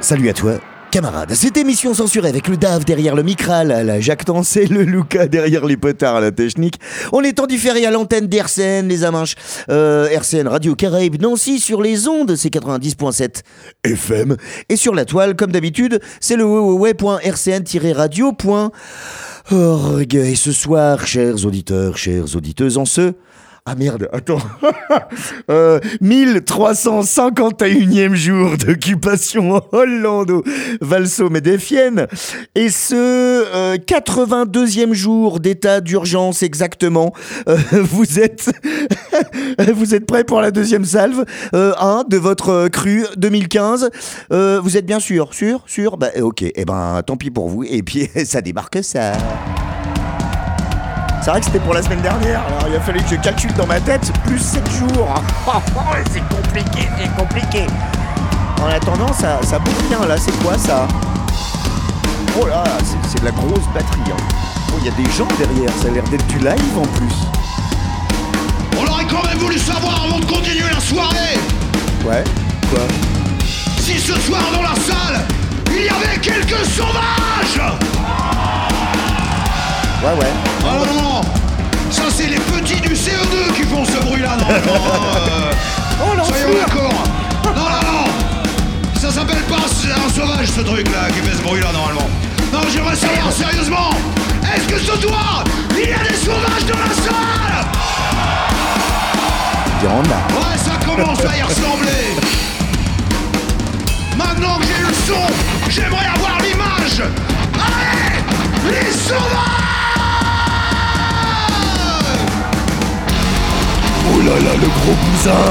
Salut à toi, camarade. Cette émission censurée avec le Dave derrière le Micral, la Jacques Tancé, le Luca derrière les potards à la technique. On est en différé à l'antenne d'RCN, les Amanches, RCN Radio Caraïbes, Nancy sur les ondes, c'est 90.7 FM. Et sur la toile, comme d'habitude, c'est le www.rcn-radio.org. Et ce soir, chers auditeurs, chères auditeuses, en ce... Ah merde, attends. 1351e jour d'occupation hollando-valso-médéfienne et ce 82e jour d'état d'urgence exactement. Vous êtes prêts pour la deuxième salve de votre crue 2015. Vous êtes bien sûr? Sûr? Bah ok, et ben tant pis pour vous. Et puis ça démarque ça. C'est vrai que c'était pour la semaine dernière, alors il a fallu que je calcule dans ma tête, plus 7 jours. C'est compliqué. En attendant, ça bouge bien, là, c'est quoi ça? Oh là, c'est de la grosse batterie. Hein. Oh, il y a des gens derrière, ça a l'air d'être du live en plus. On aurait quand même voulu savoir avant de continuer la soirée. Ouais, quoi? Si ce soir dans la salle, il y avait quelques sauvages. Ouais. Ah non, ça c'est les petits du CE2 qui font ce bruit-là, normalement. Soyons d'accord. Non. Ça s'appelle pas un sauvage, ce truc-là, qui fait ce bruit-là, normalement. Non, j'aimerais savoir sérieusement, est-ce que ce soir, il y a des sauvages dans la salle? Ouais, ça commence à y ressembler. Maintenant que j'ai eu le son, j'aimerais avoir l'image. Allez, les sauvages! Oh là là, le gros bousin.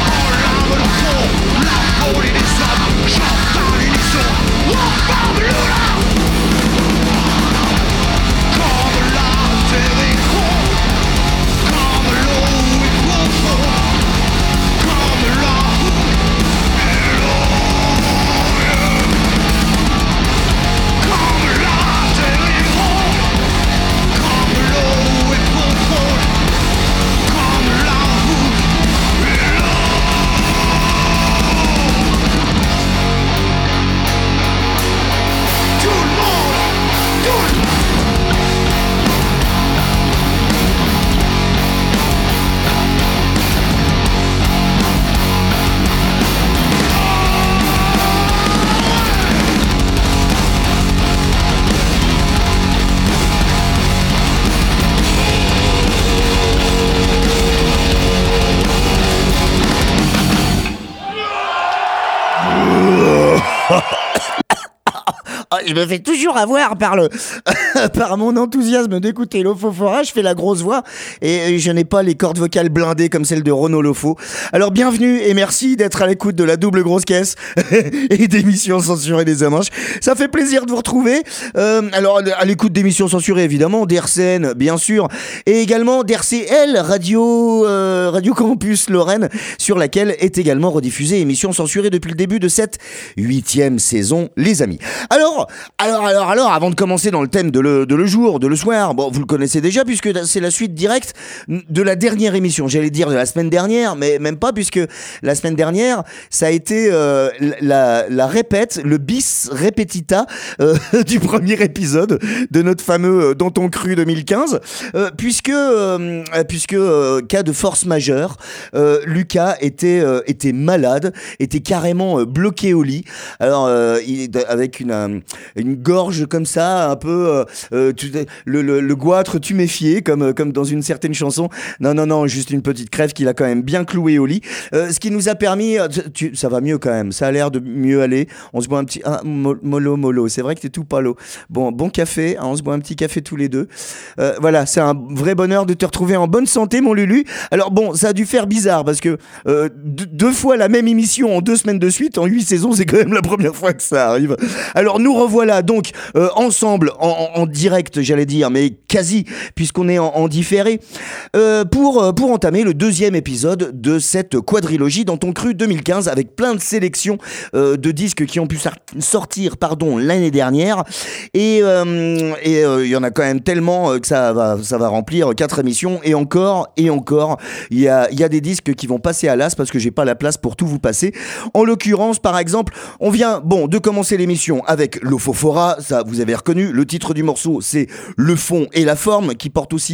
J'entends l'unisson, on parle de la je me fais toujours avoir par par mon enthousiasme d'écouter Lofofora. Je fais la grosse voix et je n'ai pas les cordes vocales blindées comme celle de Renaud Lofo. Alors bienvenue et merci d'être à l'écoute de la double grosse caisse et d'émissions censurées des Amanches. Ça fait plaisir de vous retrouver. Alors à l'écoute d'émissions censurées évidemment, d'RCN bien sûr, et également d'RCL Radio Campus Lorraine, sur laquelle est également rediffusée émission censurée depuis le début de cette 8e saison, les amis. Alors, avant de commencer dans le thème de le jour, de le soir, bon, vous le connaissez déjà puisque c'est la suite directe de la dernière émission. J'allais dire de la semaine dernière, mais même pas, puisque la semaine dernière, ça a été la répète, le bis repetita du premier épisode de notre fameux Dans ton cru 2015, puisque cas de force majeure, Lucas était malade, était carrément bloqué au lit. Alors avec une gorge comme ça, un peu le goitre tuméfié comme dans une certaine chanson. Non, juste une petite crève qu'il a quand même bien cloué au lit. Ce qui nous a permis, ça va mieux quand même, ça a l'air de mieux aller. On se boit un petit mollo. C'est vrai que t'es tout palo. Bon café, hein, on se boit un petit café tous les deux. Voilà, c'est un vrai bonheur de te retrouver en bonne santé, mon Lulu. Alors bon, ça a dû faire bizarre parce que 2 fois la même émission en 2 semaines de suite, en 8 saisons, c'est quand même la première fois que ça arrive. Alors nous revoilà donc ensemble en direct, j'allais dire, mais quasi, puisqu'on est en différé, pour entamer le 2e épisode de cette quadrilogie Dans ton cru 2015, avec plein de sélections de disques qui ont pu sortir l'année dernière, et il y en a quand même tellement que ça va remplir 4 émissions, et encore il y a des disques qui vont passer à l'as parce que j'ai pas la place pour tout vous passer. En l'occurrence, par exemple, on vient de commencer l'émission avec Lofofora, ça vous avez reconnu, le titre du morceau c'est Le fond et la forme, qui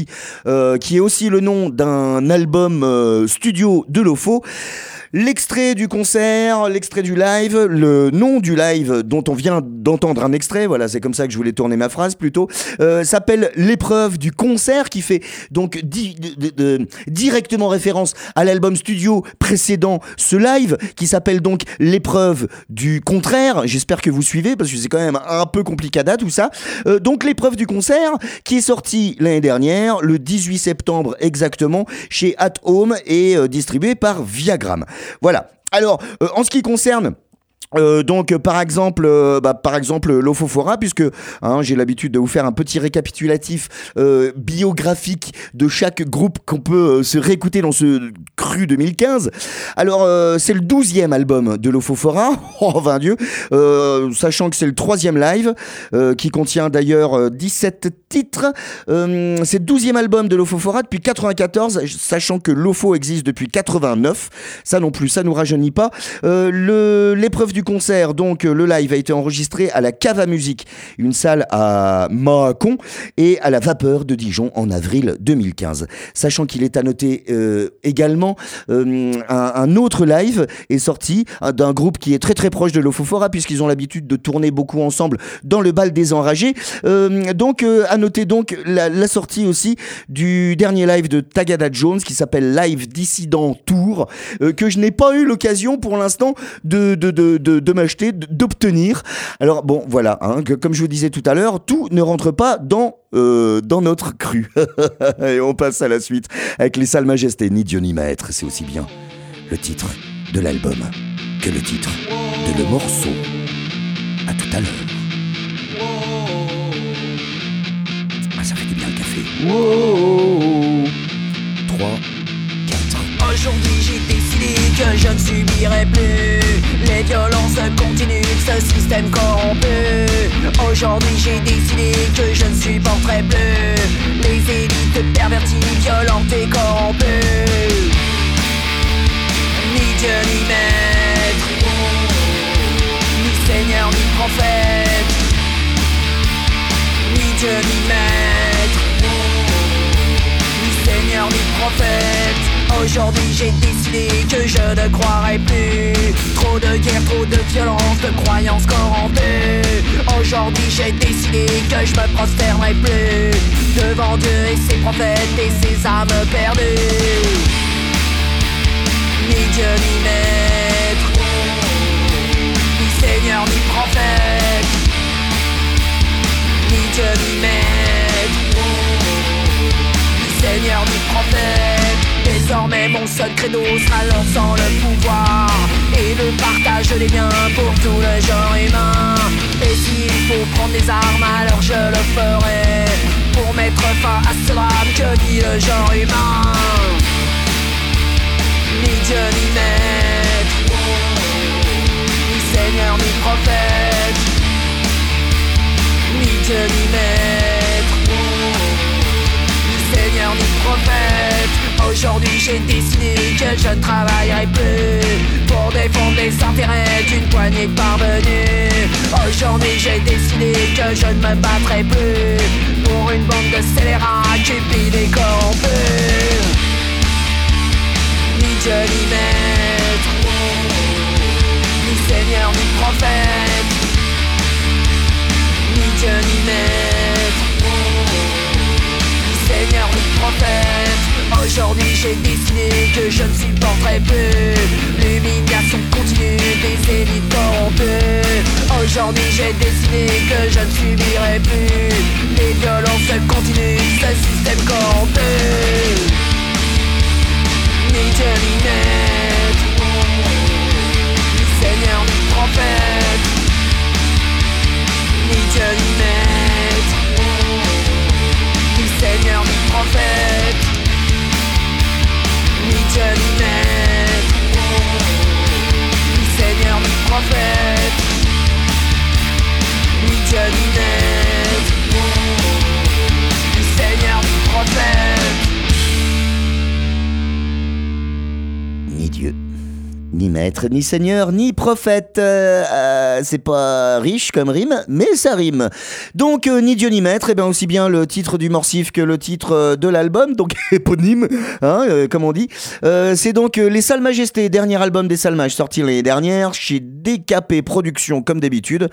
est aussi le nom d'un album studio de Lofo. L'extrait du concert, l'extrait du live, le nom du live dont on vient d'entendre un extrait, voilà, c'est comme ça que je voulais tourner ma phrase plutôt, s'appelle L'épreuve du concert, qui fait donc directement référence à l'album studio précédent, ce live, qui s'appelle donc L'épreuve du contraire. J'espère que vous suivez, parce que c'est quand même un peu complicada tout ça. Donc L'épreuve du concert, qui est sorti l'année dernière, le 18 septembre exactement, chez At Home, et distribué par Viagram. Voilà. Alors, en ce qui concerne donc par exemple Lofofora, puisque j'ai l'habitude de vous faire un petit récapitulatif biographique de chaque groupe qu'on peut se réécouter dans ce cru 2015. Alors c'est le 12e album de Lofofora, oh vain Dieu, sachant que c'est le 3e live qui contient d'ailleurs 17 titres. C'est le 12e album de Lofofora depuis 94, sachant que Lofo existe depuis 89. Ça non plus, ça nous rajeunit pas. L'épreuve du concert, donc le live a été enregistré à la Cave à Musique, une salle à Mâcon, et à la Vapeur de Dijon en avril 2015. Sachant qu'il est à noter également un autre live est sorti d'un groupe qui est très très proche de Lofofora, puisqu'ils ont l'habitude de tourner beaucoup ensemble dans le bal des enragés. Donc à noter donc la sortie aussi du dernier live de Tagada Jones, qui s'appelle Live Dissident Tour, que je n'ai pas eu l'occasion pour l'instant de m'acheter, d'obtenir. Alors bon, voilà, comme je vous disais tout à l'heure, tout ne rentre pas dans notre cru. Et on passe à la suite avec Les Salles Majestés, ni Dieu ni maître. C'est aussi bien le titre de l'album que le titre de le morceau. À tout à l'heure. Ça fait du bien le café. 3, 4. Aujourd'hui j'ai décidé que je ne subirai plus les violences continues de ce système corrompu. Aujourd'hui j'ai décidé que je ne supporterai plus les élites perverties, violentes et corrompues. Ni Dieu ni maître, ni Seigneur ni prophète, ni Dieu ni maître, ni Seigneur ni prophète. Aujourd'hui j'ai décidé que je ne croirai plus. Trop de guerre, trop de violence, de croyances corrompues. Aujourd'hui j'ai décidé que je me prosternerai plus devant Dieu et ses prophètes et ses âmes perdues. Ni Dieu ni maître, ni Seigneur ni prophète, seul credo sera leur sang, le pouvoir et le partage des biens pour tout le genre humain. Et s'il faut prendre des armes, alors je le ferai pour mettre fin à ce drame que dit le genre humain. Ni Dieu ni maître, ni Seigneur ni prophète, ni Dieu ni maître, ni Seigneur ni prophète. Aujourd'hui j'ai décidé que je ne travaillerai plus pour défendre les intérêts d'une poignée de parvenus. Aujourd'hui j'ai décidé que je ne me battrai plus pour une bande de scélérats cupides et corrompus. Ni Dieu ni maître, ni Seigneur ni prophète, ni Dieu ni maître, ni Seigneur ni prophète. Aujourd'hui j'ai décidé que je ne supporterai plus l'humiliation continue des élites corrompues. Aujourd'hui j'ai décidé que je ne subirai plus les violences continues de ce système corrompu. Ni Dieu ni maître, ni Seigneur ni prophète, ni Dieu ni maître, ni Seigneur ni prophète, ni Dieu ni maître, ni Seigneur ni prophète, ni Dieu ni maître, ni Seigneur ni prophète. Ni Dieu, ni maître, ni seigneur, ni prophète. C'est pas riche comme rime, mais ça rime. Donc, ni Dieu ni maître, et bien aussi bien le titre du Morcif que le titre de l'album, donc éponyme, hein, comme on dit. C'est donc Les Salles Majestés, dernier album des Salles Mages, sorti l'année dernière chez DKP Productions, comme d'habitude.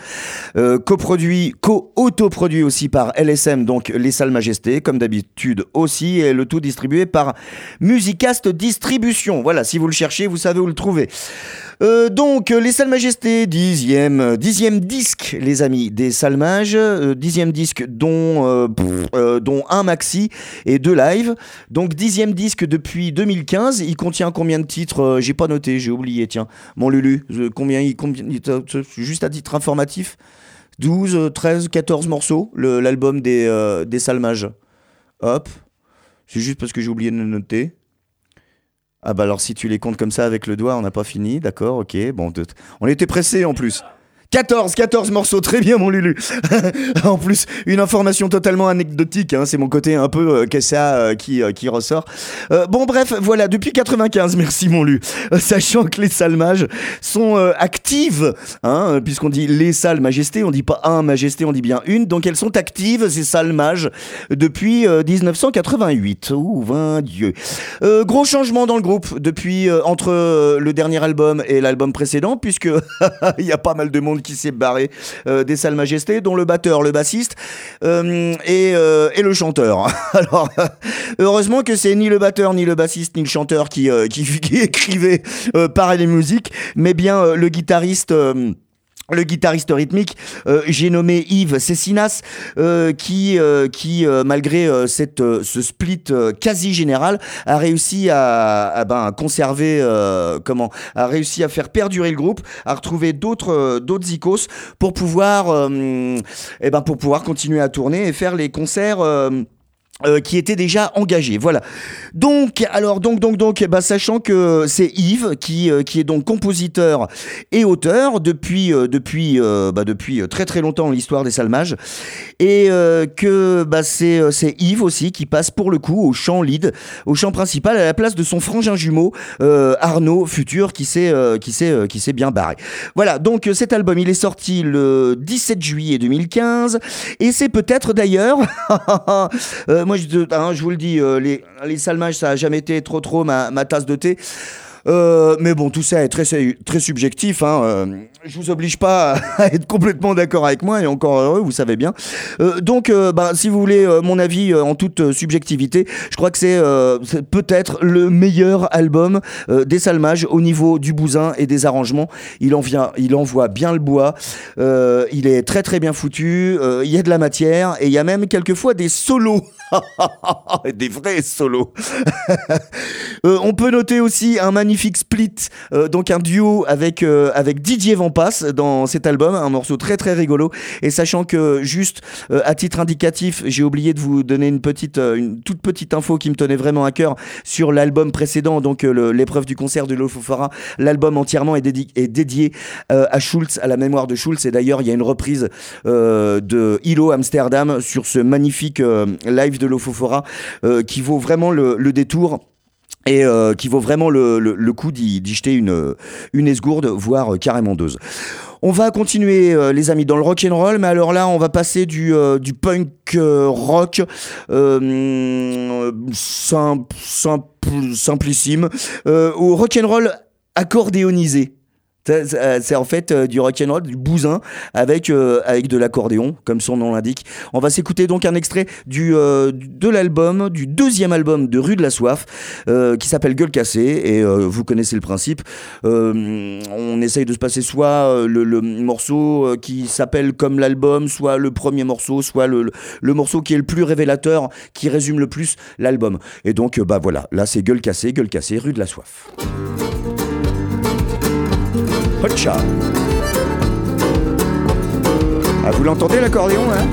Co-autoproduit aussi par LSM, donc Les Salles Majestés, comme d'habitude aussi, et le tout distribué par Musicast Distribution. Voilà, si vous le cherchez, vous savez où le trouver. Donc, Les Salles Majestés, dixième disque, les amis, des Salles Mages, dixième disque dont un maxi et 2 live. Donc, dixième disque depuis 2015. Il contient combien de titres ? J'ai pas noté, j'ai oublié, tiens. Mon Lulu, combien juste à titre informatif, 12, 13, 14 morceaux, l'album des Salles Mages. Hop, c'est juste parce que j'ai oublié de le noter. Ah bah alors si tu les comptes comme ça avec le doigt, on n'a pas fini, d'accord, ok, bon, on était pressés en plus. 14 morceaux, très bien mon Lulu. En plus, une information totalement anecdotique, hein, c'est mon côté un peu KSA qui ressort. Bon bref, voilà, depuis 95, merci mon Lulu. Sachant que les Salles Mages sont actives, hein, puisqu'on dit les Salles Majestés, on dit pas un Majesté, on dit bien une, donc elles sont actives, ces Salles Mages, depuis 1988. Ouh, 20 Dieu. Gros changement dans le groupe depuis entre le dernier album et l'album précédent, puisque il y a pas mal de monde qui s'est barré des Salles Majestés, dont le batteur, le bassiste et le chanteur. Alors, heureusement que c'est ni le batteur, ni le bassiste, ni le chanteur qui écrivait par les musiques, mais bien le guitariste rythmique, j'ai nommé Yves Cessinas, qui malgré ce split quasi général, a réussi à conserver, a réussi à faire perdurer le groupe, à retrouver d'autres icônes pour pouvoir continuer à tourner et faire les concerts. Qui était déjà engagé, voilà. Donc, sachant que c'est Yves qui est donc compositeur et auteur depuis très très longtemps dans l'histoire des Salles Mages, et que c'est Yves aussi qui passe pour le coup au chant lead, au chant principal à la place de son frangin jumeau Arnaud Futur qui s'est bien barré. Voilà, donc cet album il est sorti le 17 juillet 2015 et c'est peut-être d'ailleurs moi je vous le dis, les Salles Mages ça a jamais été trop ma tasse de thé. Mais bon, tout ça est très, très subjectif. Je vous oblige pas à être complètement d'accord avec moi, et encore heureux, vous savez bien. Donc, si vous voulez mon avis en toute subjectivité, je crois que c'est peut-être le meilleur album des Salmages au niveau du bousin et des arrangements. Il envoie bien le bois. Il est très très bien foutu. Il y a de la matière et il y a même quelquefois des solos. Des vrais solos. On peut noter aussi un magnifique split, donc un duo avec Didier Vampas dans cet album, un morceau très très rigolo. Et sachant que juste à titre indicatif, j'ai oublié de vous donner une toute petite info qui me tenait vraiment à cœur sur l'album précédent, donc l'épreuve du concert de Lofofora. L'album entièrement est dédié à Schulz, à la mémoire de Schulz. Et d'ailleurs, il y a une reprise de Hilo Amsterdam sur ce magnifique live de Lofofora qui vaut vraiment le détour. Et qui vaut vraiment le coup d'y jeter une esgourde, voire carrément deux. On va continuer, les amis, dans le rock'n'roll, mais alors là, on va passer du punk rock simplissime au rock'n'roll accordéonisé. C'est en fait du rock'n'roll, du bousin avec de l'accordéon, comme son nom l'indique. On va s'écouter donc un extrait du deuxième album de Rue de la Soif, qui s'appelle Gueule Cassée, et vous connaissez le principe. On essaye de se passer soit le morceau qui s'appelle comme l'album, soit le premier morceau, soit le morceau qui est le plus révélateur, qui résume le plus l'album. Et donc voilà, là c'est Gueule Cassée, Rue de la Soif. Hotcha. Ah, vous l'entendez l'accordéon, hein?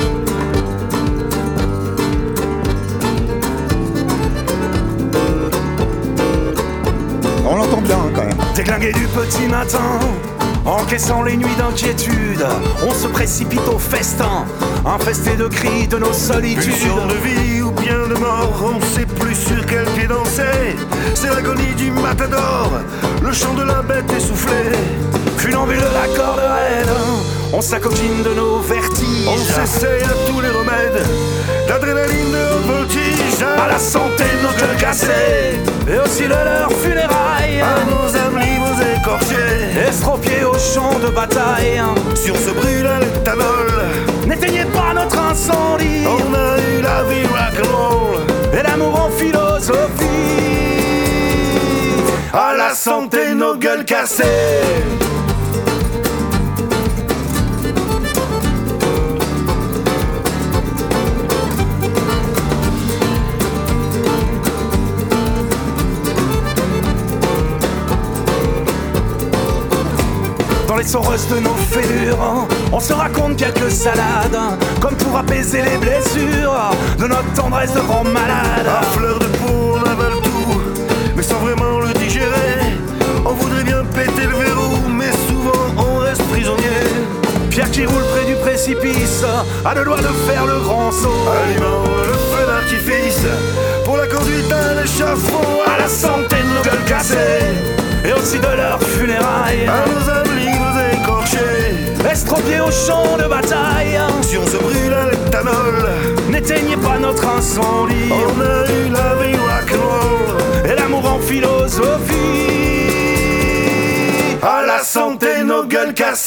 On l'entend bien quand même. Déglingué du petit matin, encaissant les nuits d'inquiétude, on se précipite au festin, infesté de cris de nos solitudes. Pulsion de vie ou bien de mort, on sait plus sur quel pied danser. C'est l'agonie du matador, le chant de la bête essoufflée. Funambule de la corde raide, on s'acoquine de nos vertiges. On s'essaye à tous les remèdes, d'adrénaline de haute voltige. À la santé de nos gueules cassées, et aussi de leurs funérailles. À nos âmes libres écorchées, estropiés au champ de bataille. Sur ce brûlant éthanol, n'éteignez pas notre incendie. on a eu la vie rock'n'roll et l'amour en philosophie. À la santé de nos gueules cassées. Dans les soreuses de nos fêlures, on se raconte quelques salades, comme pour apaiser les blessures de notre tendresse de grand malade. À fleur de peau, on avale tout, mais sans vraiment le digérer. On voudrait bien péter le verrou, mais souvent on reste prisonnier. Pierre qui roule près du précipice, a le droit de faire le grand saut. Allumant le feu d'artifice, pour la conduite à l'échafaud. À la santé de nos gueules cassées, et aussi de leurs funérailles. À nos âmes libres écorchées, estropiés au champ de bataille. si on se brûle à l'éthanol, n'éteignez pas notre incendie. on a eu la vie rock'n'roll et l'amour en philosophie. À la santé de nos gueules cassées.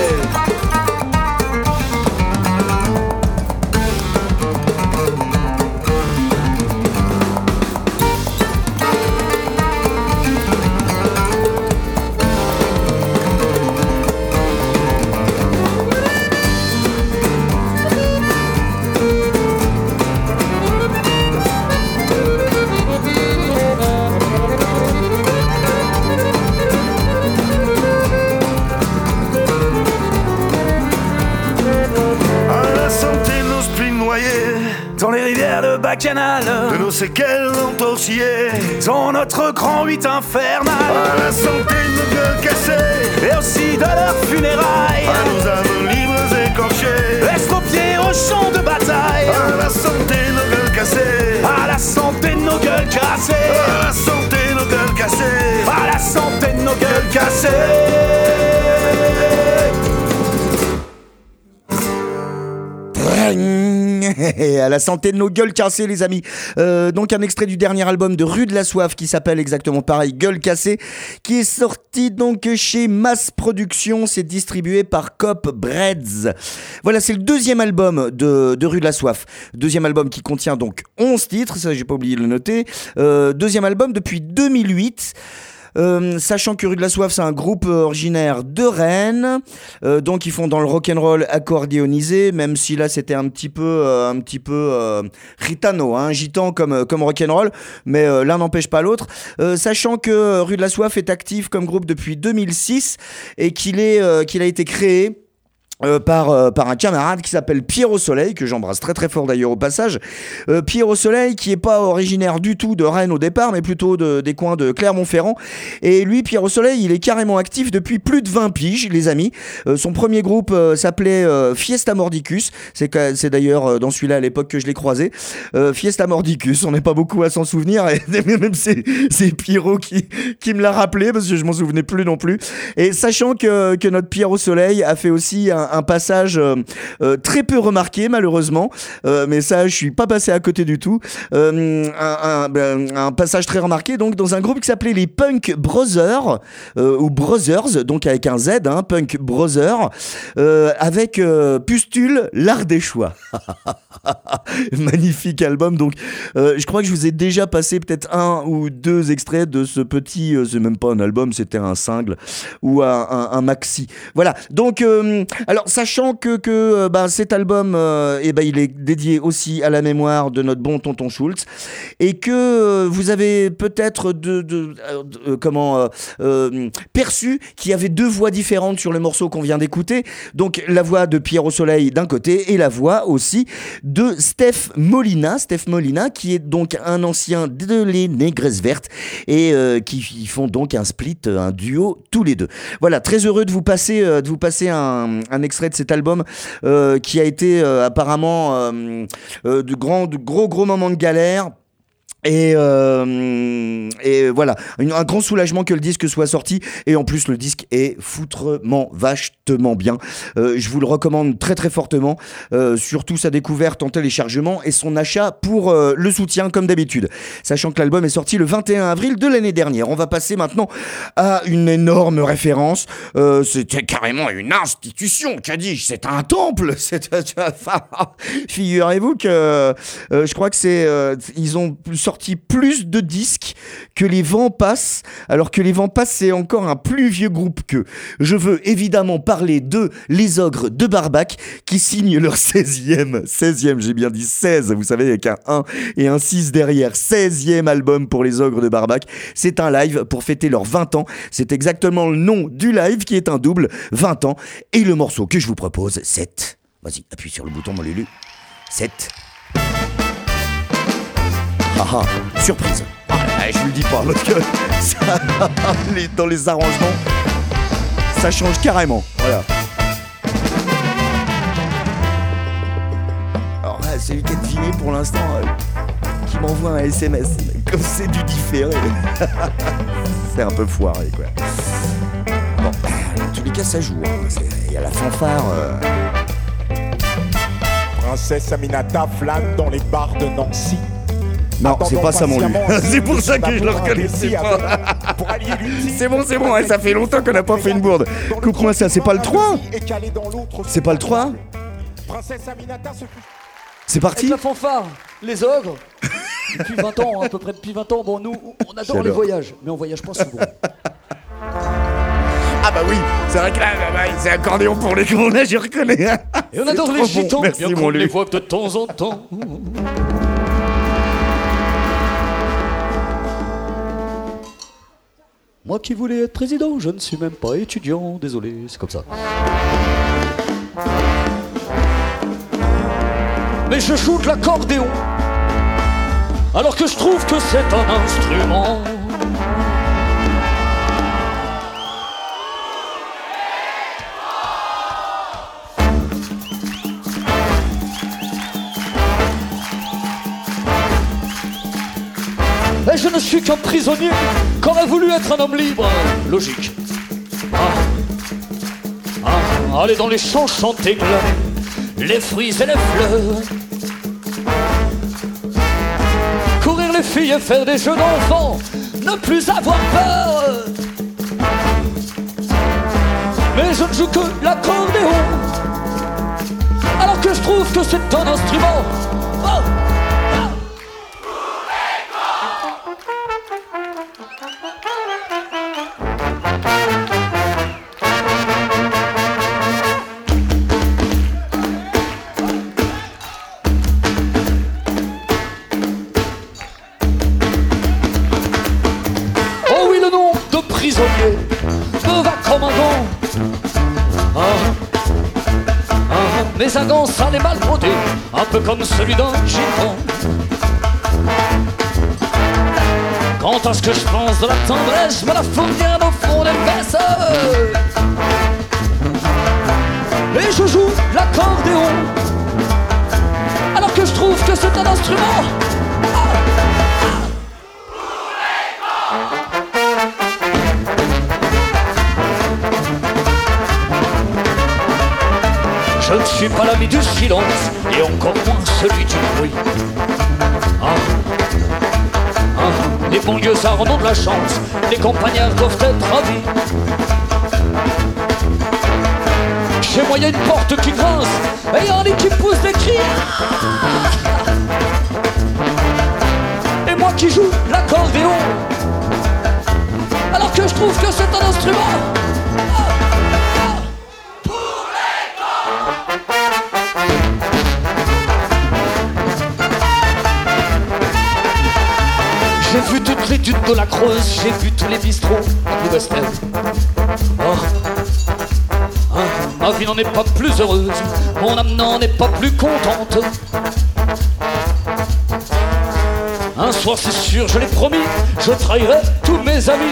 Dans les rivières de Bacchanal, De nos séquelles entortillées, dans notre grand 8 infernal, à la santé de nos gueules cassées, et aussi de leurs funérailles. à nos âmes libres écorchées, Estropiés au champ de bataille. à la santé de nos gueules cassées, À la santé de nos gueules cassées. à la santé de nos gueules cassées. À la santé de nos gueules cassées. Et à la santé de nos gueules cassées, les amis. Donc un extrait du dernier album de Rue de la Soif qui s'appelle exactement pareil, Gueule cassée, qui est sorti donc chez Mass Production. C'est distribué par Cop Breads. Voilà, c'est le deuxième album de Rue de la Soif. Deuxième album qui contient donc 11 titres, ça j'ai pas oublié de le noter. Deuxième album depuis 2008. Sachant que Rue de la Soif, c'est un groupe originaire de Rennes, donc ils font dans le rock'n'roll accordéonisé, même si là c'était un petit peu ritano, gitan comme rock'n'roll, mais l'un n'empêche pas l'autre. Sachant que Rue de la Soif est actif comme groupe depuis 2006 et qu'il a été créé par un camarade qui s'appelle Pierre au Soleil, que j'embrasse très très fort d'ailleurs au passage. Pierre au Soleil qui est pas originaire du tout de Rennes au départ, mais plutôt des coins de Clermont-Ferrand. Et lui, Pierre au Soleil, il est carrément actif depuis plus de 20 piges, les amis. Son premier groupe s'appelait Fiesta Mordicus. C'est d'ailleurs dans celui-là à l'époque que je l'ai croisé. Fiesta Mordicus, on n'est pas beaucoup à s'en souvenir. Et même c'est Pierrot qui me l'a rappelé parce que je m'en souvenais plus non plus. Et sachant que notre Pierre au Soleil a fait aussi un passage très peu remarqué malheureusement, mais ça je suis pas passé à côté du tout. Un passage très remarqué donc dans un groupe qui s'appelait les Punk Brothers ou Brothers, donc avec un Z, Punk Brothers, avec Pustule l'Ardéchois. Magnifique album. Donc je crois que je vous ai déjà passé peut-être un ou deux extraits de ce petit, c'est même pas un album, c'était un single ou un maxi. Voilà, donc alors sachant que cet album il est dédié aussi à la mémoire de notre bon tonton Schultz, et que vous avez peut-être perçu qu'il y avait deux voix différentes sur le morceau qu'on vient d'écouter. Donc la voix de Pierre au Soleil d'un côté et la voix aussi de Steph Molina, qui est donc un ancien de Les Négresses Vertes et qui font donc un split, un duo tous les deux. Voilà, très heureux de vous passer un extrait de cet album qui a été apparemment de gros moments de galère. Et voilà, un grand soulagement que le disque soit sorti, et en plus le disque est foutrement vachement bien. Je vous le recommande très très fortement, surtout sa découverte en téléchargement et son achat pour le soutien comme d'habitude, sachant que l'album est sorti le 21 avril de l'année dernière. On va passer maintenant à une énorme référence. C'était carrément une institution, qu'as-je, c'est un temple. Figurez-vous que je crois que ils ont sorti plus de disques que les Vents Passent, alors que les Vents Passent c'est encore un plus vieux groupe qu'eux. Je veux évidemment parler de Les Ogres de Barbac qui signent leur 16e, j'ai bien dit 16, vous savez, avec un 1 et un 6 derrière, 16e album pour Les Ogres de Barbac. C'est un live pour fêter leurs 20 ans, c'est exactement le nom du live qui est un double, 20 ans, et le morceau que je vous propose, 7. Vas-y, appuie sur le bouton mon Lulu. 7. Surprise. Je vous le dis pas, parce que ça, dans les arrangements, ça change carrément. Voilà. Alors là, celui qui est deviné pour l'instant, qui m'envoie un SMS, comme c'est du différé. C'est un peu foiré, quoi. Bon, en tous les cas, ça joue. Il y a la fanfare. Princesse Aminata flâne dans les bars de Nancy. Non, c'est pas ça mon Lulu. C'est pour ça que je le reconnaissais pas. C'est bon, ça fait longtemps qu'on n'a pas fait une bourde. Coupe-moi ça, c'est pas le 3 ? C'est pas le 3 ? C'est parti ? Avec la fanfare, les ogres. Depuis 20 ans, à peu près depuis 20 ans, bon nous, on adore les voyages, mais on voyage pas souvent. Ah bah oui, c'est vrai que là, c'est accordéon pour les gros, là je reconnais. Et on adore les gitans, merci bien qu'on les voit de temps en temps. Moi qui voulais être président, je ne suis même pas étudiant, désolé, c'est comme ça. Mais je joue de l'accordéon, alors que je trouve que c'est un instrument. Et je ne suis qu'un prisonnier qu'aurait voulu être un homme libre. Logique. Aller dans les champs chanter glaner les fruits et les fleurs. filles et faire des jeux d'enfants, ne plus avoir peur. Mais je ne joue que l'accordéon, alors que je trouve que c'est un instrument. Oh. Oh oui, le nom de prisonnier me va comme un gant. Mais un gant sale et mal brodé, un peu comme celui d'un gitan. Quant à ce que je pense de la tendresse, je me la fous bien au fond des fesses. Et je joue l'accordéon, alors que je trouve que c'est un instrument. Je ne suis pas l'ami du silence, et encore moins celui du bruit. Les banlieusards en ont de la chance, les campagnards doivent être ravis. Chez moi, il y a une porte qui grince, et il y a un lit qui pousse des cris. Et moi qui joue l'accordéon, alors que je trouve que c'est un instrument. J'ai vu toute l'étude de la Creuse, j'ai vu tous les bistrots du West End. Ma vie n'en est pas plus heureuse, mon âme n'en est pas plus contente. Un soir c'est sûr, je l'ai promis, je trahirai tous mes amis.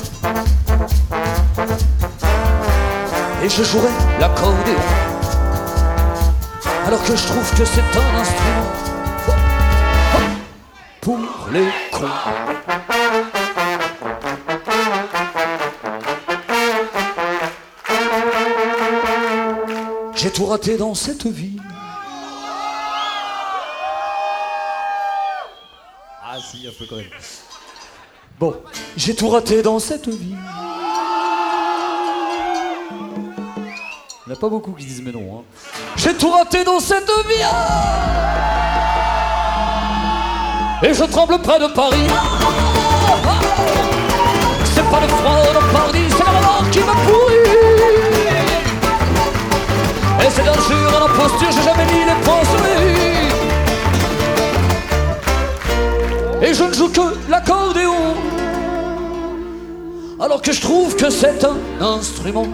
Et je jouerai l'accordéon, alors que je trouve que c'est un instrument pour les cons. J'ai tout raté dans cette vie. Ah si, un peu quand même. Bon, j'ai tout raté dans cette vie. Il n'y en a pas beaucoup qui disent mais non. Hein. J'ai tout raté dans cette vie. Et je tremble près de Paris. C'est pas le froid de Paris, c'est la mort qui me pourrit. Et c'est d'injure à l'imposture, j'ai jamais mis les poings sur les. Et je ne joue que l'accordéon, alors que je trouve que c'est un instrument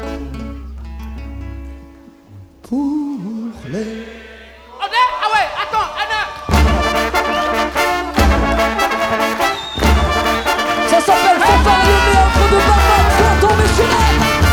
pour les... Ah ouais, attends, Anna. Ça s'appelle Fanfare le méandre de Barbac, pour tomber sur la...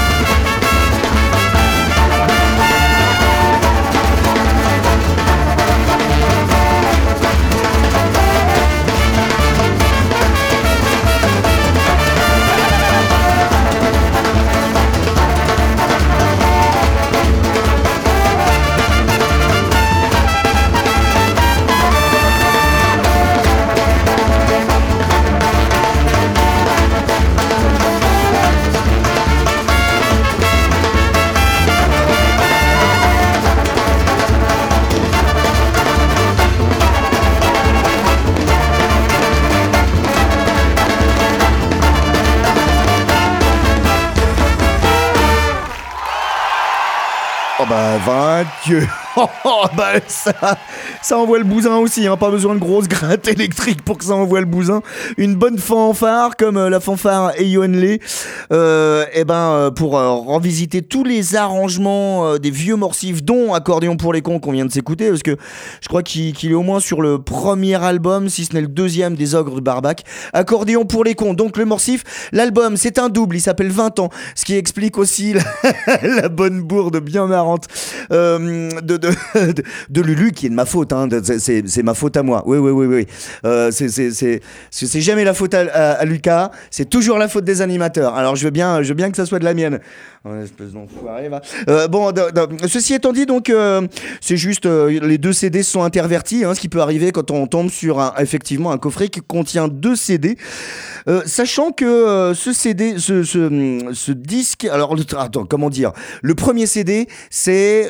Oh bah, vainqueur. Oh bah, ça envoie le bousin aussi, hein. Pas besoin de grosses grattes électriques pour que ça envoie le bousin. Une bonne fanfare comme la fanfare Eyonlé, pour revisiter tous les arrangements des vieux morcifs, dont Accordéon pour les cons qu'on vient de s'écouter, parce que je crois qu'il est au moins sur le premier album, si ce n'est le deuxième des Ogres de Barbac. Accordéon pour les cons, donc le morcif. L'album, c'est un double, il s'appelle 20 ans, ce qui explique aussi la bonne bourde bien marrante de de Lulu, qui est de ma faute, hein, c'est ma faute à moi. Oui. C'est jamais la faute à Lucas, c'est toujours la faute des animateurs. Alors je veux bien que ça soit de la mienne. Espèce d'enfoiré, va. Ceci étant dit, donc c'est juste les 2 CD sont intervertis, hein, ce qui peut arriver quand on tombe sur effectivement un coffret qui contient 2 CD. Sachant que ce CD, ce disque, alors attends, comment dire, le premier CD, c'est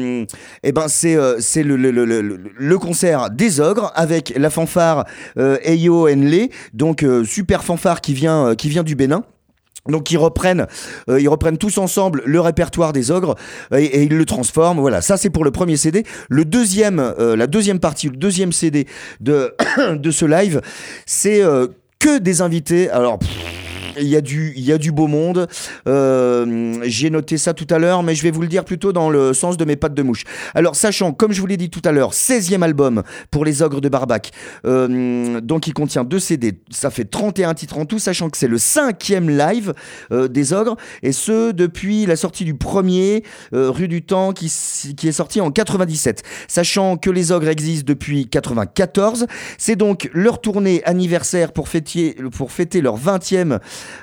c'est le concert des Ogres avec la fanfare Eyo Enle, donc super fanfare qui vient du Bénin. Donc ils reprennent tous ensemble le répertoire des Ogres et ils le transforment. Voilà, ça c'est pour le premier CD. La deuxième partie, le deuxième CD de ce live, c'est que des invités. Alors il y a du beau monde. J'ai noté ça tout à l'heure, mais je vais vous le dire plutôt dans le sens de mes pattes de mouche. Alors, sachant, comme je vous l'ai dit tout à l'heure, 16e album pour les Ogres de Barbac. Donc, il contient 2 CD. Ça fait 31 titres en tout, sachant que c'est le 5e live des Ogres. Et ce, depuis la sortie du premier, Rue du Temps, qui est sorti en 97. Sachant que les Ogres existent depuis 94. C'est donc leur tournée anniversaire pour fêter leur 20e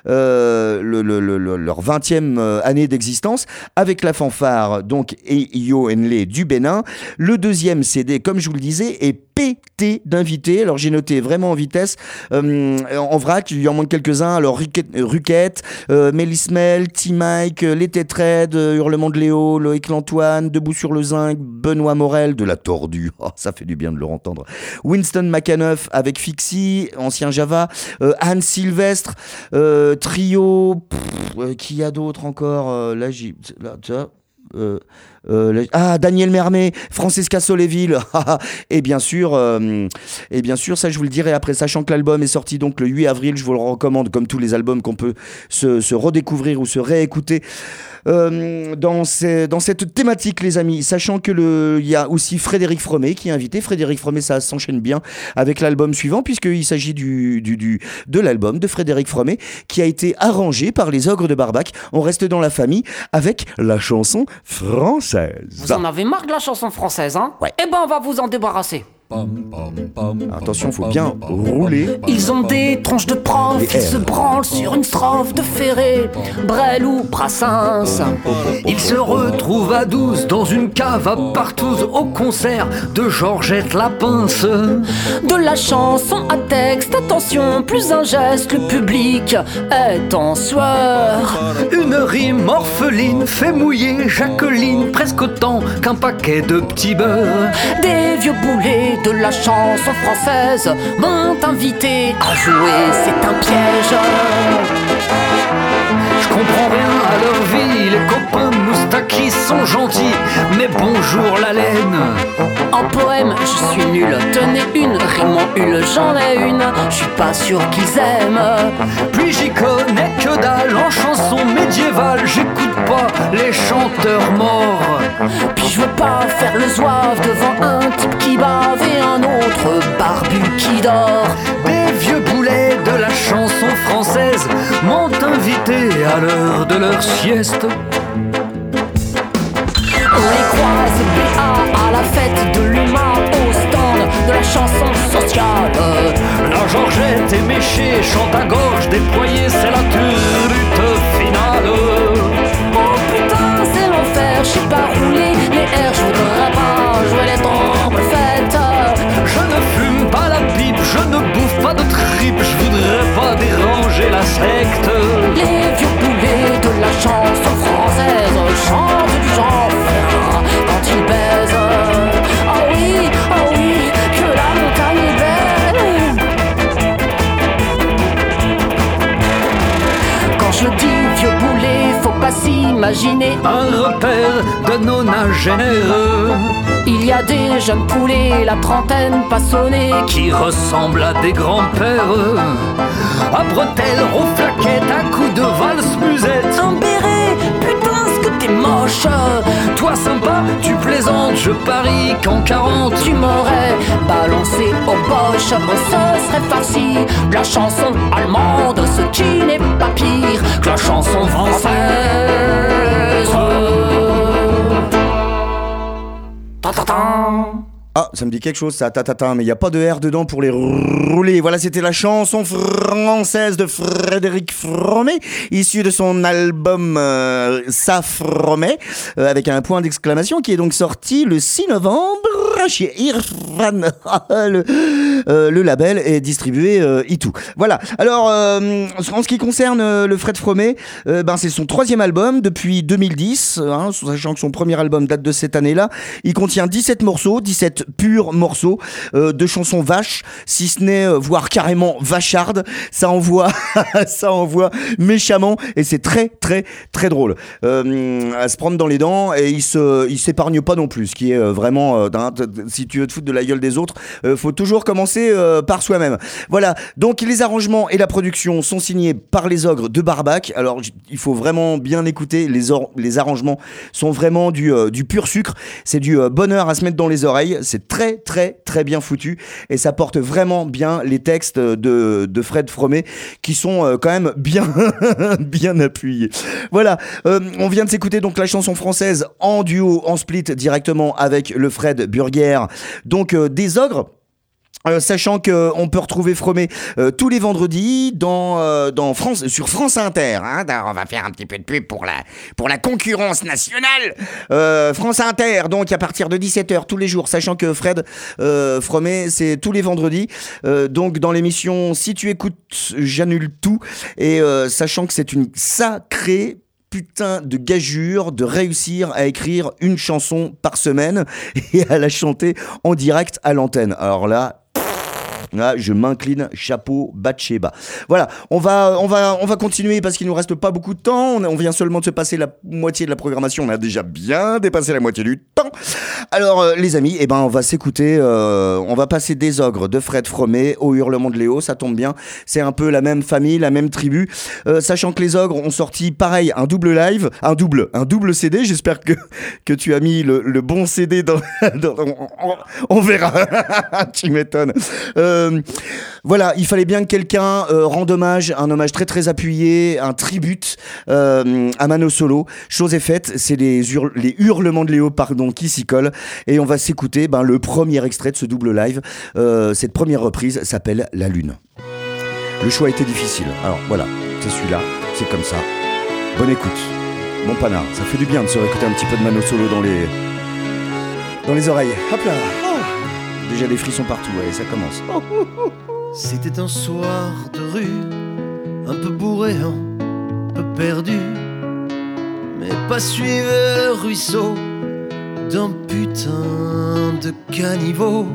leur 20e année d'existence avec la fanfare donc Eyo Enle du Bénin. Le deuxième CD, comme je vous le disais, est pété d'invités. Alors j'ai noté vraiment en vitesse. En vrac, il y en manque quelques-uns. Alors Ruquette, Mélismel, T-Mike, Les Tétraides, Hurlement de Léo, Loïc Lantoine, Debout sur le Zinc, Benoît Morel, de la Tordue. Oh, ça fait du bien de le entendre. Winston McAnuff avec Fixie, ancien Java, Anne Sylvestre, Trio, qui y a d'autres encore Daniel Mermet, Francesca Soléville et bien sûr ça je vous le dirai après, sachant que l'album est sorti donc le 8 avril, je vous le recommande comme tous les albums qu'on peut se redécouvrir ou se réécouter dans cette thématique, les amis, sachant que il y a aussi Frédéric Fromet qui est invité. Frédéric Fromet, ça s'enchaîne bien avec l'album suivant, puisqu'il s'agit de l'album de Frédéric Fromet qui a été arrangé par les Ogres de Barbac. On reste dans la famille avec la chanson française. Vous en avez marre de la chanson française, hein? Ouais. Eh ben, on va vous en débarrasser. Attention, faut bien rouler. Ils ont des tronches de prof, ils se branlent sur une strophe de Ferré, Brel ou Brassens. Ils se retrouvent à 12 dans une cave à Partouze au concert de Georgette Lapince. De la chanson à texte, attention, plus un geste, le public est en sueur. Une rime orpheline fait mouiller Jacqueline presque autant qu'un paquet de petits beurre. Des vieux boulets de la chanson française m'ont invité à jouer, c'est un piège. Je comprends rien à leur vie, les copains de Moustaki sont gentils, mais bonjour la laine. En poème, je suis nul, tenez une, rime en hule, j'en ai une, je suis pas sûr qu'ils aiment. Puis j'y connais que dalle, en chanson médiévale, j'écoute pas les chanteurs morts. Puis je veux pas faire le zouave devant un type qui bave et un autre barbu qui dort. Des vieux boulets de la chanson française m'ont invité à l'heure de leur sieste. On les croise BA à la fête de l'UMA, au stand de la chanson sociale. La Georgette est méchée, chante à gorge déployée, c'est la turlute finale. Oh putain, c'est l'enfer, je sais pas rouler les airs, je voudrais pas jouer les trompettes. Je ne fume pas la pipe, je ne bouffe pas de tripes, je voudrais pas déranger la secte. Les vieux boulets de la chanson française chantent du genre quand ils baisent. Oh oui, que la montagne est belle. Quand je dis vieux boulet, faut pas s'imaginer un repère de nonagénaires. Il y a des jeunes poulets, la trentaine pas sonnée, qui ressemblent à des grands-pères. À bretelles, aux flaquettes, à coups de valse musette. Un béret, putain ce que t'es moche. Toi sympa, tu plaisantes, je parie qu'en 40 tu m'aurais balancé au poche. Ce serait farci de la chanson allemande, ce qui n'est pas pire que la chanson française. Ah, ça me dit quelque chose ça, tatata, mais il n'y a pas de R dedans pour les rouler. Voilà, c'était la chanson française de Frédéric Fromet, issue de son album Ça Fromet, avec un point d'exclamation, qui est donc sorti le 6 novembre chez Irfan. Le label est distribué Itou. Voilà, alors en ce qui concerne le Fred Fromet, c'est son 3e album depuis 2010, sachant que son premier album date de cette année-là. Il contient 17 morceaux, 17 purs morceaux de chansons vaches, si ce n'est voire carrément vachardes. Ça envoie méchamment, et c'est très très très drôle à se prendre dans les dents, et il s'épargne pas non plus, ce qui est vraiment si tu veux te foutre de la gueule des autres, faut toujours commencer par soi-même. Voilà, donc les arrangements et la production sont signés par les Ogres de Barbac. Alors il faut vraiment bien écouter, les arrangements sont vraiment du pur sucre, c'est du bonheur à se mettre dans les oreilles, c'est très très très bien foutu, et ça porte vraiment bien les textes de Fred Fromet, qui sont quand même bien bien appuyés. Voilà, on vient de s'écouter donc la chanson française en duo, en split directement avec le Fred Burger, donc des Ogres. Sachant qu'on peut retrouver Fromet tous les vendredis dans France, sur France Inter. On va faire un petit peu de pub pour la concurrence nationale. France Inter, donc à partir de 17h tous les jours, sachant que Fred Fromet, c'est tous les vendredis. Donc dans l'émission Si tu écoutes, j'annule tout. Et sachant que c'est une sacrée putain de gageure de réussir à écrire une chanson par semaine et à la chanter en direct à l'antenne. Alors là, je m'incline, chapeau, bas de chez bas. Voilà, on va continuer parce qu'il nous reste pas beaucoup de temps. On vient seulement de se passer la moitié de la programmation. On a déjà bien dépassé la moitié du temps. Alors, les amis, on va s'écouter. On va passer des Ogres de Fred Fromet au Hurlement de Léo. Ça tombe bien. C'est un peu la même famille, la même tribu. Sachant que les Ogres ont sorti pareil un double live, un double CD. J'espère que tu as mis le bon CD dans on verra. Tu m'étonnes. Voilà, il fallait bien que quelqu'un rende hommage, un hommage très très appuyé, un tribute à Mano Solo. Chose est faite, c'est les hurlements de Léo qui s'y collent, et on va s'écouter le premier extrait de ce double live. Cette première reprise s'appelle La Lune. Le choix était difficile, alors voilà, c'est celui-là, c'est comme ça. Bonne écoute, bon panard, ça fait du bien de se réécouter un petit peu de Mano Solo dans les oreilles. Hop là. Déjà des frissons partout, allez, ça commence. C'était un soir de rue, un peu bourré, un peu perdu, mais pas suivre le ruisseau d'un putain de caniveau.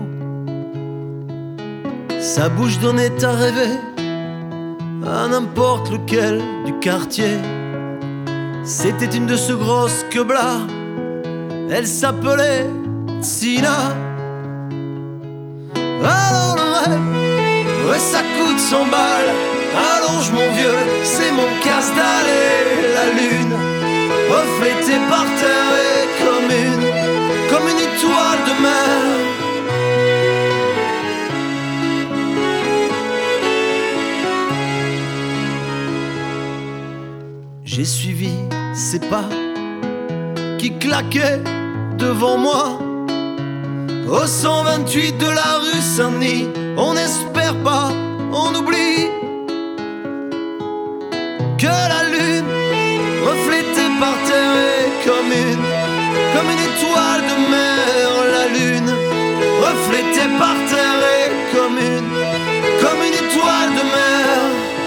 Sa bouche donnait à rêver à n'importe lequel du quartier. C'était une de ces grosses queblas, elle s'appelait Tsina. Alors le rêve, ouais ça coûte 100 balles. Allonge mon vieux, c'est mon casse-dalle. Et la lune, reflétée par terre, est comme une étoile de mer. J'ai suivi ses pas qui claquaient devant moi. Au 128 de la rue Saint-Denis, on n'espère pas, on oublie que la lune, reflétée par terre, est comme une étoile de mer. La lune, reflétée par terre, est comme une étoile de mer.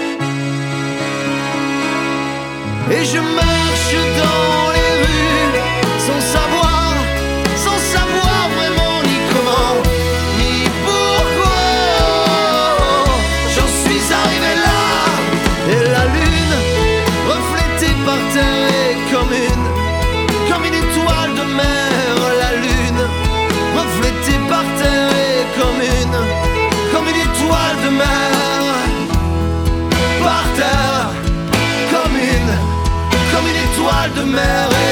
Et je marche dans les rues sans savoir vraiment ni comment, ni pourquoi. J'en suis arrivé là, et la lune, reflétée par terre, est comme une étoile de mer. La lune, reflétée par terre, est comme une étoile de mer. Par terre, comme une étoile de mer.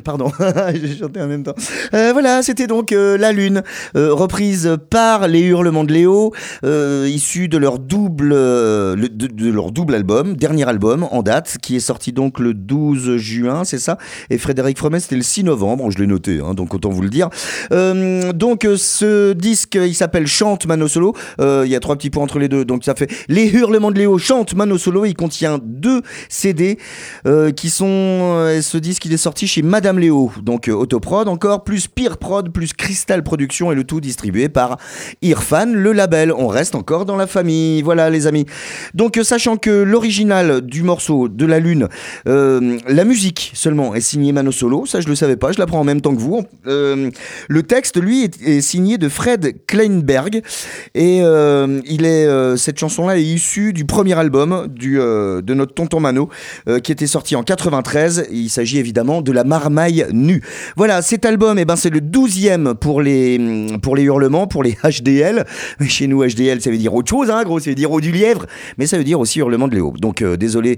Pardon, j'ai chanté en même temps. Voilà, c'était donc La Lune, reprise par les Hurlements de Léo, issu de leur double album, dernier album en date, qui est sorti donc le 12 juin, c'est ça. Et Frédéric Fromet, c'était le 6 novembre, je l'ai noté, hein, donc autant vous le dire. Donc ce disque, il s'appelle Chante Mano Solo. Il y a 3 petits points entre les deux, donc ça fait Les Hurlements de Léo, Chante Mano Solo. Il contient 2 CD qui sont... ce disque, il est sorti chez Madame Léo, donc Autoprod encore, plus Pire Prod, plus Crystal Production, et le tout distribué par Irfan, le label. On reste encore dans la famille, voilà les amis. Donc sachant que l'original du morceau de La Lune, la musique seulement est signée Mano Solo, ça je le savais pas, je l'apprends en même temps que vous. Le texte, lui, est signé de Fred Kleinberg, et cette chanson-là est issue du premier album de notre tonton Mano, qui était sorti en 93. Il s'agit évidemment de La Marmaille Nue. Voilà, cet album, c'est le 12e pour les Hurlements, pour les HDL. Mais chez nous, HDL, ça veut dire autre chose, hein, gros, ça veut dire Eau du Lièvre, mais ça veut dire aussi Hurlements de Léo. Donc désolé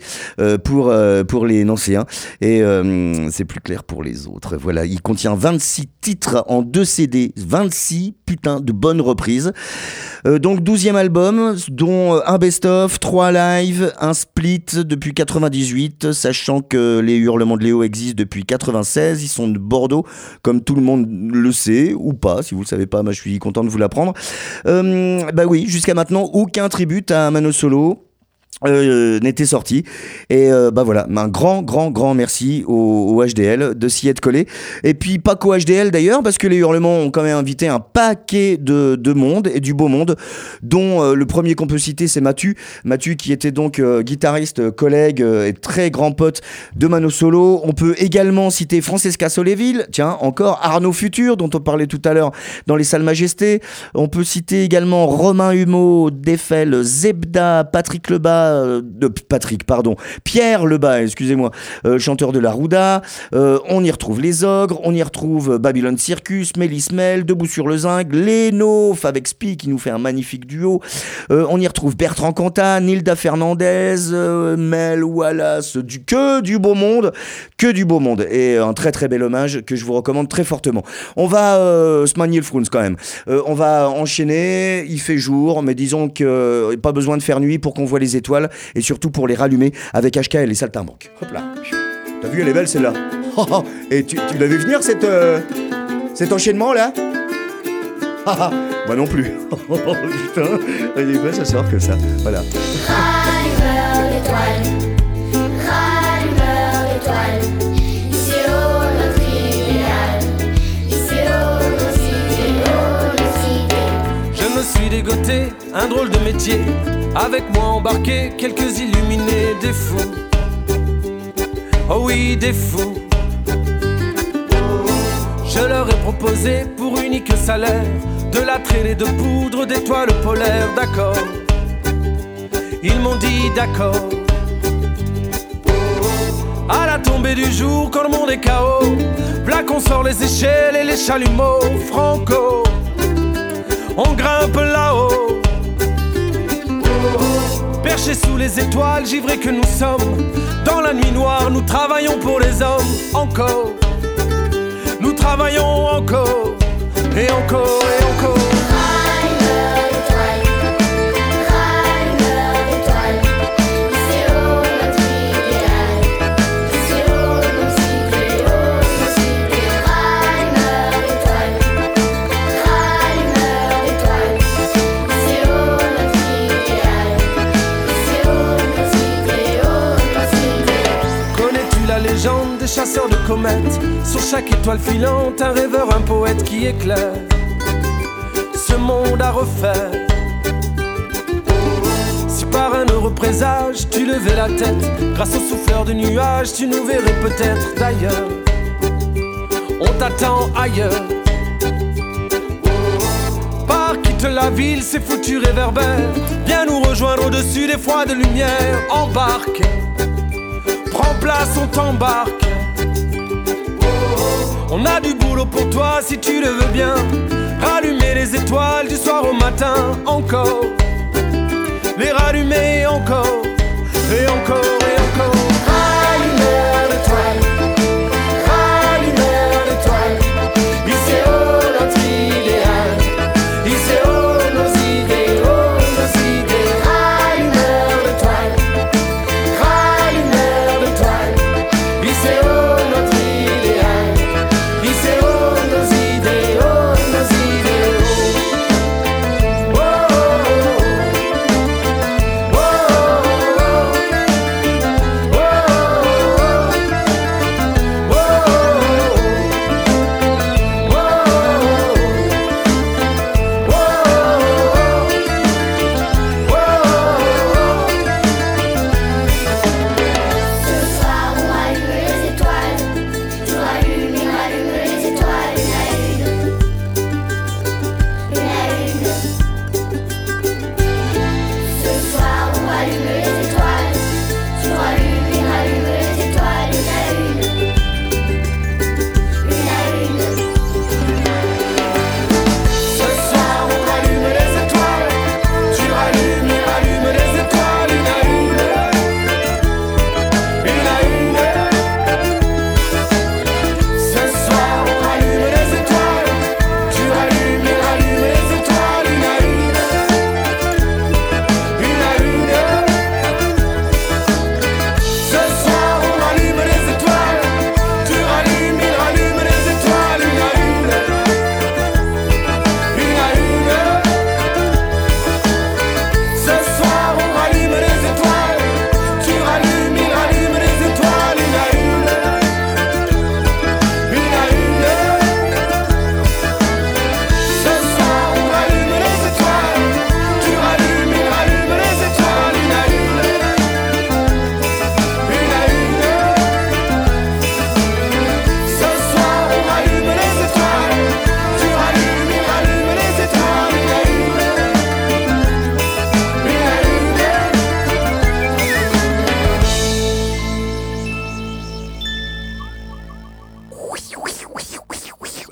pour les Nancéens, et c'est plus clair pour les autres. Voilà, il contient 26 titres en 2 CD, 26 putain de bonnes reprises. Donc 12e album, dont un best-of, 3 live, un split depuis 98, sachant que les Hurlements de Léo existent depuis 96. Ils sont de Bordeaux, comme tout le monde le sait, ou pas. Si vous le savez pas, je suis content de vous l'apprendre. Oui, jusqu'à maintenant, aucun tribute à Mano Solo n'était sorti, et voilà, un grand merci au HDL de s'y être collé, et puis pas qu'au HDL d'ailleurs, parce que les Hurlements ont quand même invité un paquet de monde, et du beau monde, dont le premier qu'on peut citer, c'est Mathieu qui était donc guitariste, collègue et très grand pote de Mano Solo. On peut également citer Francesca Soléville, tiens, encore Arnaud Futur, dont on parlait tout à l'heure dans les Salles Majestés. On peut citer également Romain Humeau, Defel, Zebda, Patrick Lebas, Pierre Lebas, excusez-moi, chanteur de la Rouda. On y retrouve les Ogres, on y retrouve Babylon Circus, Mélis Mel, Debout sur le Zinc, Les Naufs avec Spi qui nous fait un magnifique duo. On y retrouve Bertrand Cantat, Nilda Fernandez, Mel Wallace, que du beau monde, et un très très bel hommage que je vous recommande très fortement. On va se manier le frunz quand même. On va enchaîner, il fait jour, mais disons que pas besoin de faire nuit pour qu'on voit les étoiles, et surtout pour les rallumer avec HKL et Saltimbanque. Hop là. T'as vu, elle est belle celle-là. Et tu l'avais venir cet enchaînement là? Moi non plus. Putain, des fois ça sort que ça. Voilà. Rallumeur d'étoiles, rallumeur d'étoiles, ici au notre idéal, ici au notre cité. Je me suis dégoté, un drôle de métier. Avec moi embarqué, quelques illuminés, des fous. Oh oui, des fous. Je leur ai proposé pour unique salaire de la traînée de poudre d'étoiles polaires, d'accord. Ils m'ont dit d'accord. À la tombée du jour, quand le monde est KO, là qu'on sort les échelles et les chalumeaux. Franco, on grimpe là-haut. Perchés sous les étoiles, givrés que nous sommes. Dans la nuit noire, nous travaillons pour les hommes. Encore, nous travaillons encore. Et encore, et encore. Rallumeur d'étoiles, rallumeur d'étoiles, ici au notre idéal, ici au notre cité, au notre cité. Rallumeur d'étoiles, rallumeur d'étoiles, ici au notre idéal, ici au notre cité, au notre cité. Connais-tu la légende des chasseurs de comètes? Sur chaque étoile filante, un rêveur, un poète qui éclaire ce monde à refaire. Si par un heureux présage tu levais la tête, grâce au souffleur de nuages, tu nous verrais peut-être d'ailleurs. On t'attend ailleurs. Par quitte la ville, ces foutus réverbères. Viens nous rejoindre au-dessus des froides lumières. Embarque, prends place, on t'embarque. On a du boulot pour toi si tu le veux bien. Rallumer les étoiles du soir au matin. Encore, les rallumer encore. Et encore, et encore. Rallumeur d'étoiles, rallumeur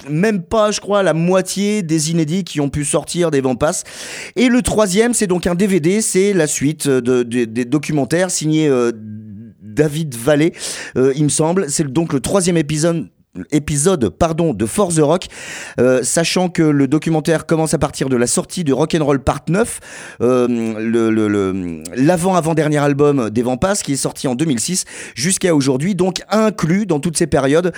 même pas, je crois, la moitié des inédits qui ont pu sortir des Vampas. Et le troisième, c'est donc un DVD, c'est la suite des documentaires signés David Vallée, il me semble. C'est donc le troisième épisode de For the Rock, sachant que le documentaire commence à partir de la sortie de Rock'n'Roll Part 9, l'avant-dernier album des Vampas qui est sorti en 2006 jusqu'à aujourd'hui, donc inclus dans toutes ces périodes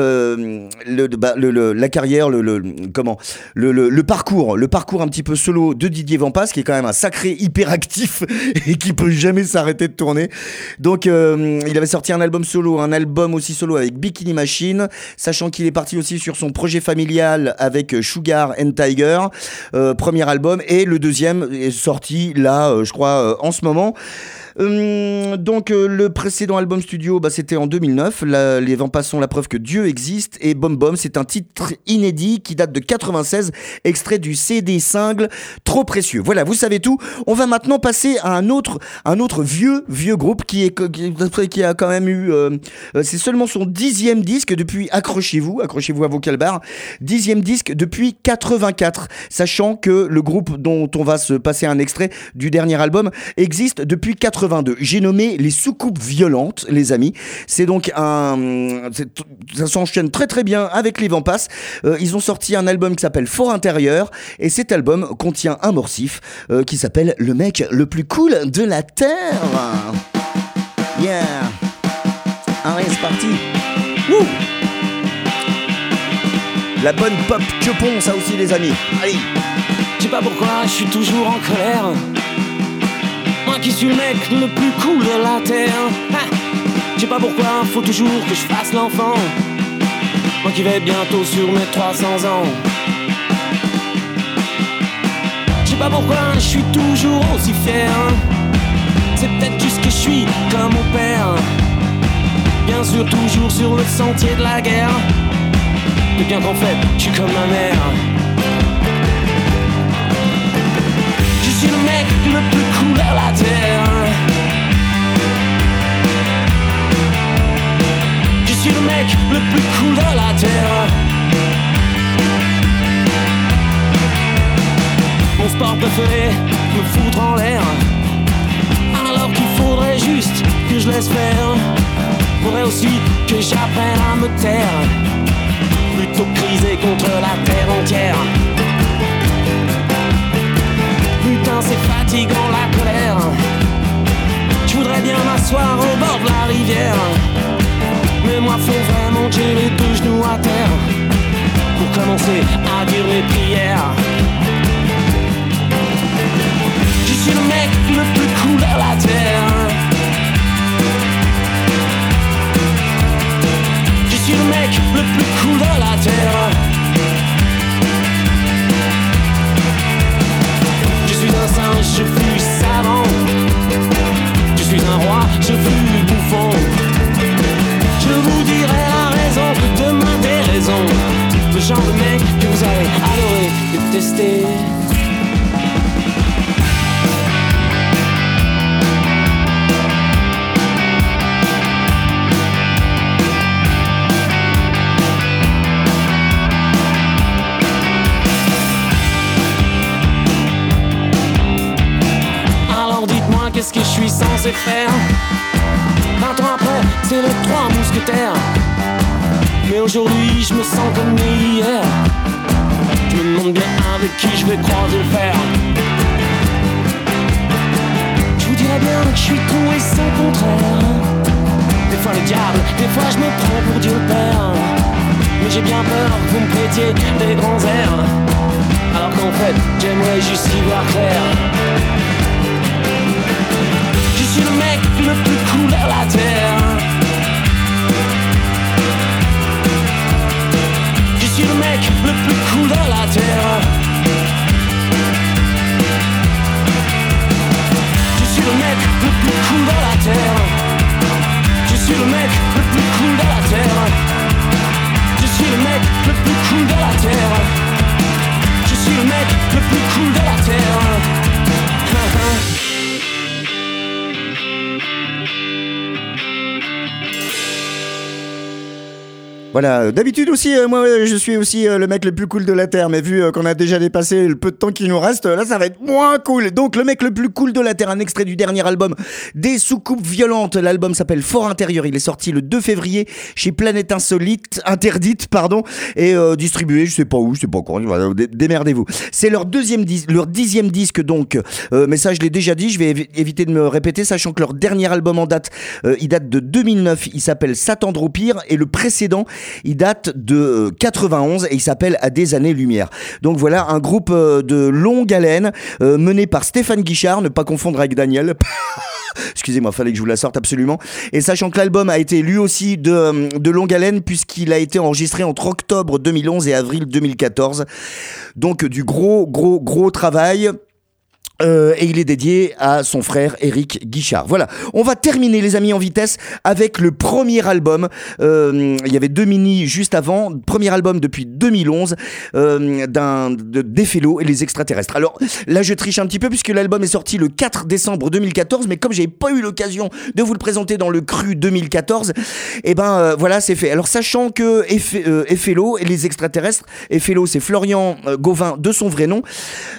la carrière, le parcours un petit peu solo de Didier Vampas, qui est quand même un sacré hyperactif et qui peut jamais s'arrêter de tourner. Donc il avait sorti un album aussi solo avec Bikini Machine, sachant qu'il est parti aussi sur son projet familial avec Sugar and Tiger, premier album, et le deuxième est sorti là, je crois, en ce moment. Donc le précédent album studio, c'était en 2009, les Vampas sont la preuve que Dieu existe, et Bom Bom, c'est un titre inédit qui date de 96, extrait du CD single Trop précieux. Voilà, vous savez tout. On va maintenant passer à un autre vieux groupe qui a quand même eu c'est seulement son 10e disque depuis, accrochez-vous à vos calbars, 10e disque depuis 84, sachant que le groupe dont on va se passer un extrait du dernier album existe depuis 82. J'ai nommé les Soucoupes Violentes, les amis. C'est donc ça s'enchaîne très très bien avec les Vampas. Ils ont sorti un album qui s'appelle Fort Intérieur, et cet album contient un morsif qui s'appelle Le mec le plus cool de la Terre. Yeah. Allez, c'est parti. Wouh. La bonne pop Quepon, ça aussi les amis. Allez. Je sais pas pourquoi je suis toujours en colère. Moi qui suis le mec le plus cool de la terre. Je sais pas pourquoi faut toujours que je fasse l'enfant. Moi qui vais bientôt sur mes 300 ans. Je sais pas pourquoi je suis toujours aussi fier. C'est peut-être juste que je suis comme mon père. Bien sûr toujours sur le sentier de la guerre. Et bien qu'en fait je suis comme ma mère. Je suis le mec le plus cool à la terre. Je suis le mec le plus cool à la terre. Mon sport préféré, me foutre en l'air. Alors qu'il faudrait juste que je laisse faire. Faudrait aussi que j'apprenne à me taire. Plutôt criser contre la terre entière. Putain c'est fatigant la colère. Je voudrais bien m'asseoir au bord de la rivière. Mais moi faut vraiment que j'ai les deux genoux à terre pour commencer à dire mes prières. Je suis le mec le plus cool à la terre. Je suis le mec le plus cool de la terre. Je suis un singe, je fus savant. Je suis un roi, je fus bouffon. Je vous dirai la raison de ma déraison. Le genre de mec que vous avez adoré, détesté. Qu'est-ce que je suis censé faire? 20 ans après, c'est les 3 mousquetaires. Mais aujourd'hui, je me sens comme hier. Je me demande bien avec qui je vais croiser le fer. Je vous dirais bien que je suis con et sans contraire. Des fois le diable, des fois je me prends pour Dieu le Père. Mais j'ai bien peur que vous me prêtiez des grands airs. Alors qu'en fait, j'aimerais juste y voir clair. Je suis le mec le plus cool à la terre. Je suis le mec le plus cool à la terre. Je suis le mec le plus cool à la terre. Je suis le mec le plus cool à la terre. Je suis le mec le plus cool de la terre. Je suis le mec le plus cool de la terre. Voilà, d'habitude aussi, moi je suis aussi le mec le plus cool de la Terre, mais vu qu'on a déjà dépassé le peu de temps qui nous reste, là ça va être moins cool. Donc le mec le plus cool de la Terre, un extrait du dernier album des Soucoupes Violentes. L'album s'appelle Fort Intérieur, il est sorti le 2 février chez Planète Interdite, et distribué, je sais pas où, je sais pas quand, voilà, démerdez-vous. C'est leur 10e disque donc, mais ça je l'ai déjà dit, je vais éviter de me répéter, sachant que leur dernier album en date, il date de 2009, il s'appelle S'attendre-au-pire, et le précédent il date de 91 et il s'appelle À des années-lumière. Donc voilà, un groupe de longue haleine mené par Stéphane Guichard, ne pas confondre avec Daniel. Excusez-moi, fallait que je vous la sorte absolument. Et sachant que l'album a été lui aussi de longue haleine puisqu'il a été enregistré entre octobre 2011 et avril 2014. Donc du gros travail. Et il est dédié à son frère Éric Guichard. Voilà, on va terminer les amis en vitesse avec le premier album. Il y avait 2 mini juste avant. Premier album depuis 2011 d'Effello et les extraterrestres. Alors là je triche un petit peu puisque l'album est sorti le 4 décembre 2014, mais comme j'ai pas eu l'occasion de vous le présenter dans le cru 2014, et voilà c'est fait. Alors sachant que Effello et les extraterrestres, Effello c'est Florian Gauvin de son vrai nom,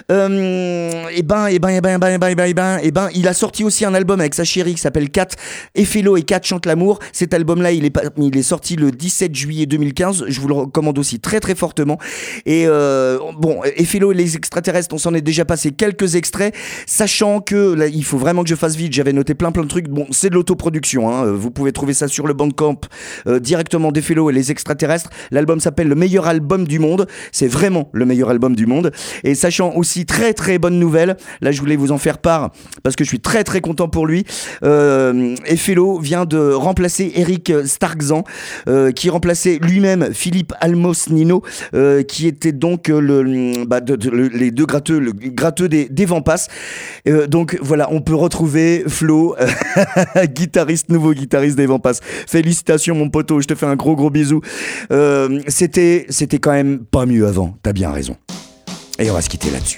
il a sorti aussi un album avec sa chérie qui s'appelle Kat. Effello et Kat chantent l'amour. Cet album-là, il est sorti le 17 juillet 2015. Je vous le recommande aussi très très fortement. Et Effello et les extraterrestres, on s'en est déjà passé quelques extraits, sachant que là, il faut vraiment que je fasse vite. J'avais noté plein de trucs. Bon, c'est de l'autoproduction, hein. Vous pouvez trouver ça sur le Bandcamp directement d'Effello et les extraterrestres. L'album s'appelle Le meilleur album du monde. C'est vraiment le meilleur album du monde. Et sachant aussi très très bonne nouvelle. Là, je voulais vous en faire part parce que je suis très très content pour lui. Effello vient de remplacer Eric Starkzan, qui remplaçait lui-même Philippe Almos-Nino, qui était donc les deux gratteux, le gratteux des Vampas. Donc voilà, on peut retrouver Flo, nouveau guitariste des Vampas. Félicitations mon poteau, je te fais un gros bisou. C'était quand même pas mieux avant, t'as bien raison. Et on va se quitter là-dessus.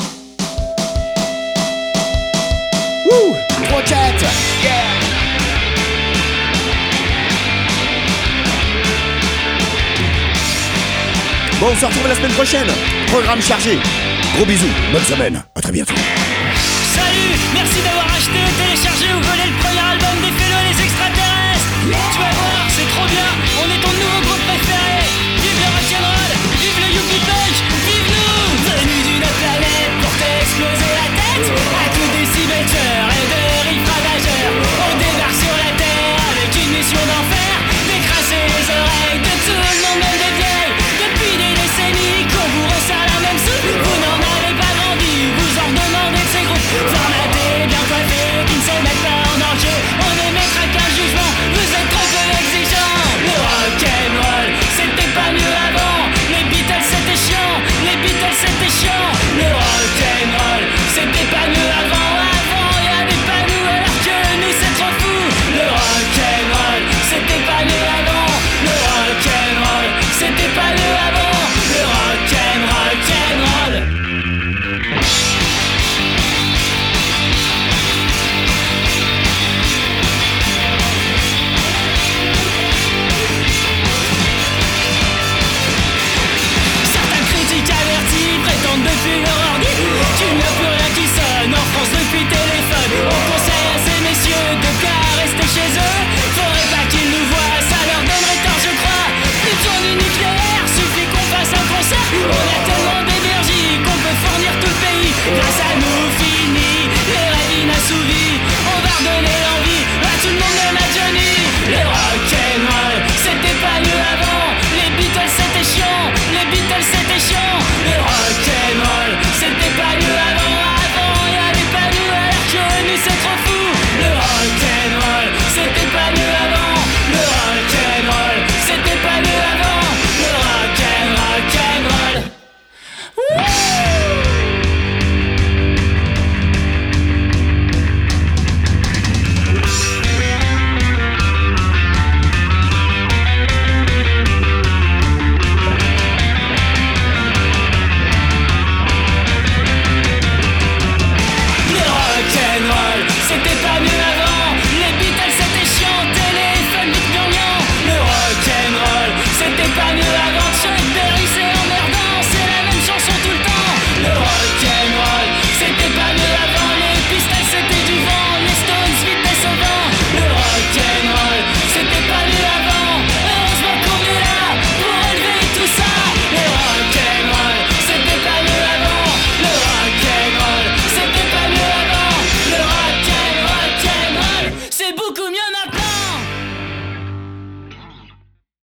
Roquette, yeah. Bon, on se retrouve la semaine prochaine. Programme chargé. Gros bisous, bonne semaine, à très bientôt. Salut, merci d'avoir acheté le téléphone.